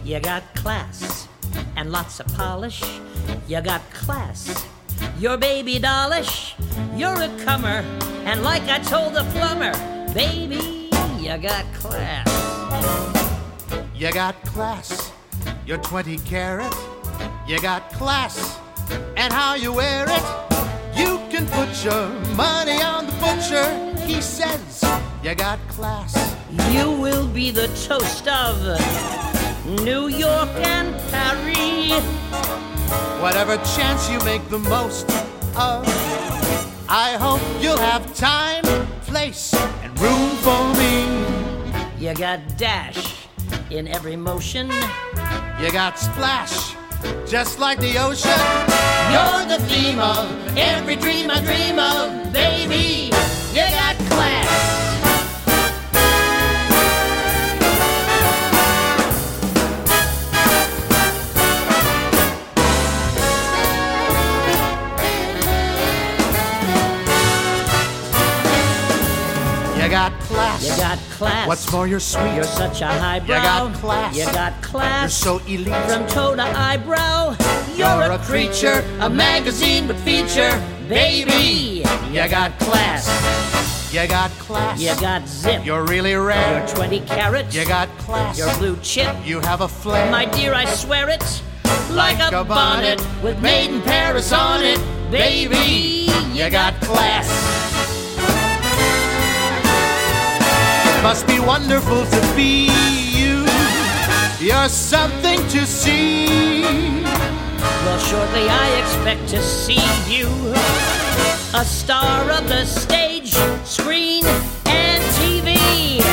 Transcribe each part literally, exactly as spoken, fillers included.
You got class and lots of polish. You got class. You're baby dollish. You're a comer. And like I told the plumber, baby, you got class. You got class. You're twenty carat. You got class. And how you wear it. You can put your money on the butcher. He says you got class. You will be the toast of New York and Paris. Whatever chance you make the most of, I hope you'll have time, place, and room for me. You got dash in every motion. You got splash, just like the ocean. You're the theme of every dream I dream of, baby. You got class. You got class. You got class. What's more, you're sweet. You're such a highbrow. You got class. You got class. You're so elite. From toe to eyebrow. You're, You're a, a creature. creature. A magazine would feature. Baby, you got class. You got class. You got zip. You're really rare. You're twenty carat. You got class. You're blue chip. You have a flair. My dear, I swear it. Like, Like a, a bonnet, bonnet with made in Paris on it. Baby, you got class. It must be wonderful to be you. You're something to see. Well, shortly I expect to see you, a star of the stage, screen, and T V.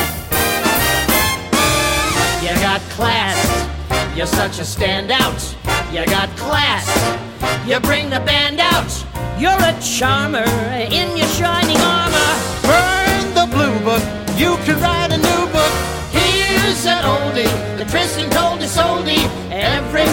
You got class. You're such a standout. You got class. You bring the band out. You're a charmer in your shining armor. Burn the blue book. You can write a new book. Here's an oldie, the Tristan told us oldie. Every